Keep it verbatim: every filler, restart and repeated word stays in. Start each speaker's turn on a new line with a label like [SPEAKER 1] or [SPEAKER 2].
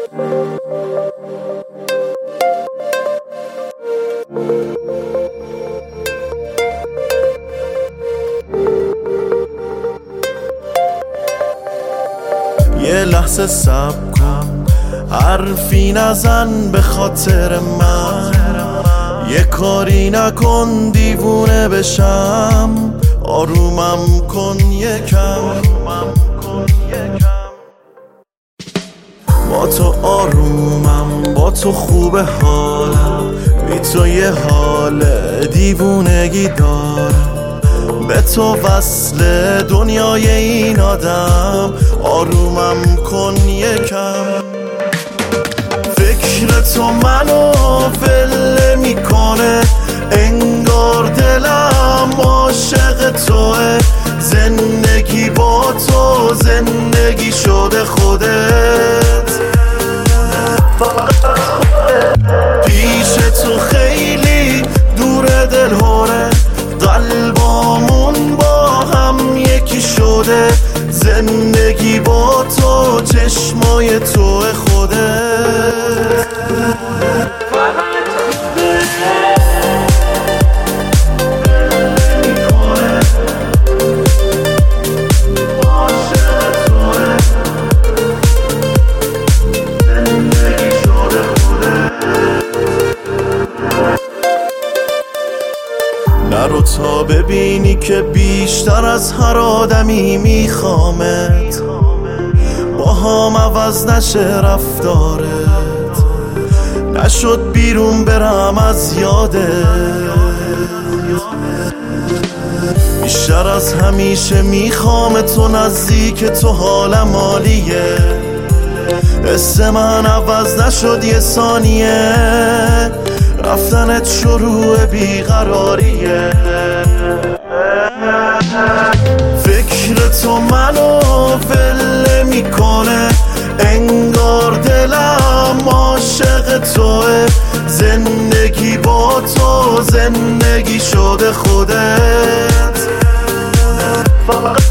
[SPEAKER 1] یه لحظه صبر کن، حرفی نزن به خاطر من، یه کاری نکن دیوونه بشم، آرومم کن یکم. با تو آرومم، با تو خوب حالم، بی تو یه حال دیوونگی دارم، به تو وصل دنیای این آدم، آرومم کن یکم. فکر تو منو ول میکنه، انگار دلم عاشق توه، زندگی با تو زندگی شده خودت، پیش تو خیلی دور دلهوره، قلبامون با هم یکی شده، زندگی با تو چشمای تو خودت. نرو تا ببینی که بیشتر از هر آدمی میخوامت، با هم عوض نشه رفتارت، نشد بیرون برم از یادت، بیشتر از همیشه میخوام تو نزدیک تو، حالم عالیه، حس من عوض نشد یه ثانیه، رفتنت شروع بیقراریه. فکر تو منو ول میکنه، انگار دلم عاشق توه، زندگی با تو زندگی شده خودت.